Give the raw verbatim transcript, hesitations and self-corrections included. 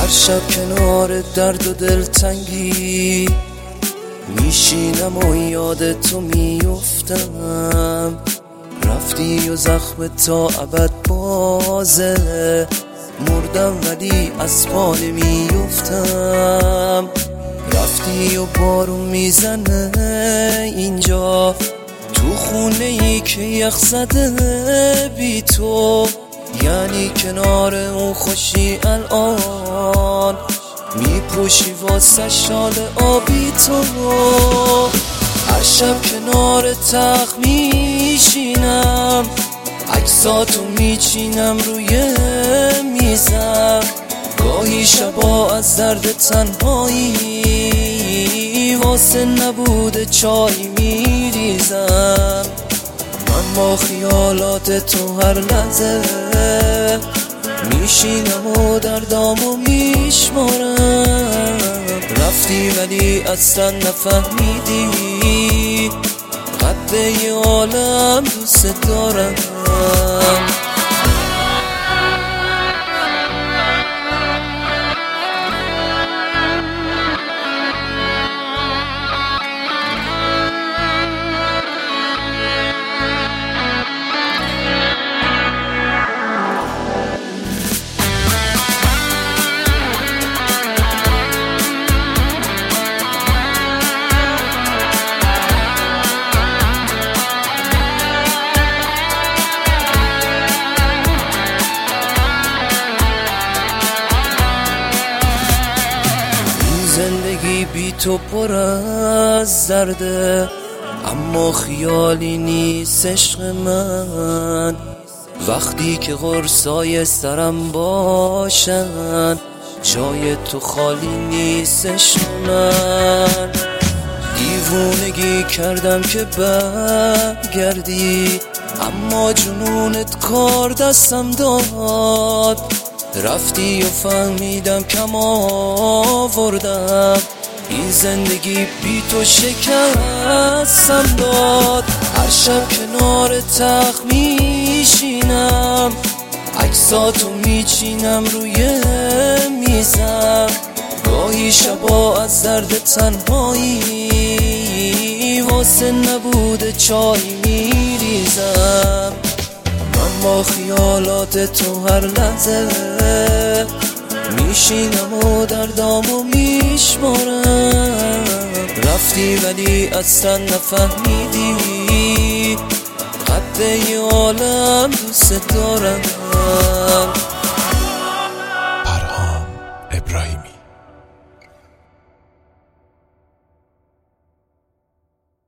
هر شب کنار درد و دلتنگی میشینم و یاد تو میفتم. رفتی و زخم تا ابد بازه، مردم ولی از پا نمیفتم. رفتی و بارون میزنه اینجا، تو خونه ای که یخ زده بی تو. یعنی کنار اون خوشی الان میپوشی واسه شال آبی تو. هر شب کنار تخت میشینم، عکساتو میچینم روی میزم. گاهی شبا از درد تنهایی واسه نبوده چای میریزم. من با خیالات تو هر لحظه میشینم و دردامو میشمارم. رفتی ولی اصلا نفهمیدی قد یه عالم دوست دارم. زندگی بی تو پر از درده، اما خیالی نیست عشق من. وقتی که قرصای سرم باشن، جای تو خالی نیست عشق من. دیوونگی کردم که برگردی، اما جنونت کار دستم داد. رفتی و فهمیدم کم آوردم، این زندگی بی تو شکستم داد. هر شب کنار تخت میشینم، عکساتو میچینم روی میزم. گاهی شبا از درد تنهایی واسه نبوده چای میریزم. من با خیالات تو هر لحظه میشینم و دردامو میشمارم. رفتی ولی اصلا نفهمیدی قد یه عالم دوست دارم.